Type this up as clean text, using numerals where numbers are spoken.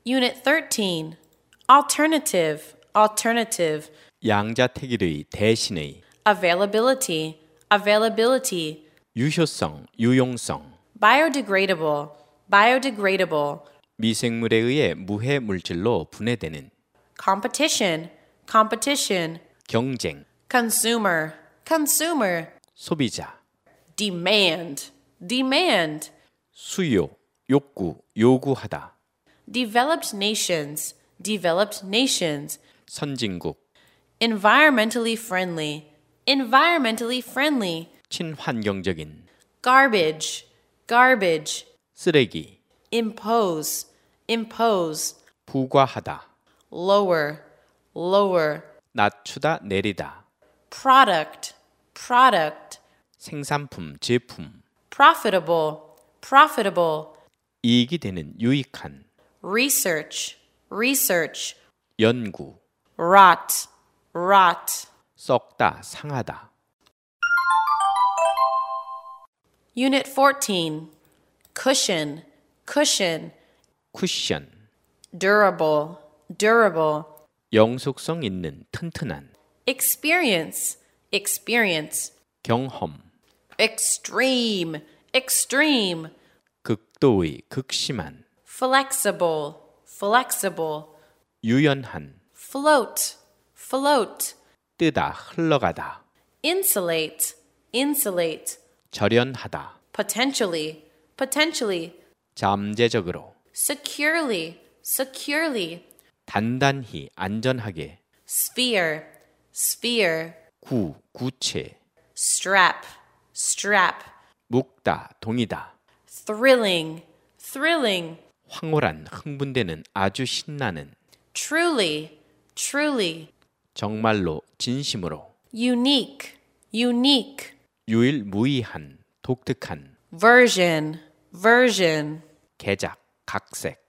Unit 13. Alternative, alternative. 양자택일의 대신의 Availability, availability. 유효성, 유용성 Biodegradable, biodegradable. 미생물에 의해 무해 물질로 분해되는 Competition, competition. 경쟁, Consumer, consumer. 소비자, Demand, demand. 수요, 욕구, 요구하다, Developed nations, developed nations. 선진국, Environmentally friendly, environmentally friendly. 친환경적인, Garbage, garbage. 쓰레기, Impose, impose. 부과하다, Lower, lower. 낮추다, 내리다, Product, product. 생산품, 제품, Profitable, profitable. 이익이 되는 유익한, Research, research. 연구, Rot, rot. 썩다, 상하다. Unit 14. Cushion, cushion. 쿠션, Durable, durable. 영속성 있는, 튼튼한, Experience, experience. 경험, Extreme, extreme. 극도의, 극심한, Flexible, flexible. 유연한, Float, float. 뜨다, 흘러가다, Insulate, insulate. 절연하다, Potentially, potentially. 잠재적으로, Securely, securely. 단단히, 안전하게, Sphere, sphere. 구체, Strap, strap. 묶다, 동이다, Thrilling, thrilling. 황홀한, 흥분되는, 아주 신나는, Truly, truly. 정말로, 진심으로, Unique, unique. 유일무이한, 독특한, Version, version. 개작, 각색,